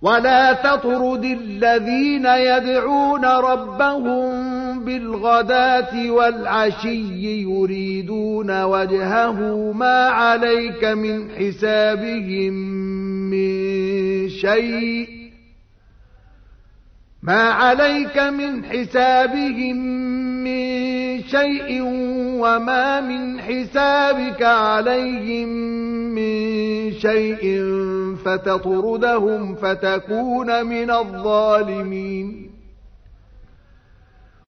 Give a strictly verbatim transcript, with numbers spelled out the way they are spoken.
ولا تطرد الذين يدعون ربهم بالغداة والعشي يريدون وجهه ما عليك من حسابهم من شيء ما عليك من حسابهم من شيء وما من حسابك عليهم من شيء فتطردهم فتكون من الظالمين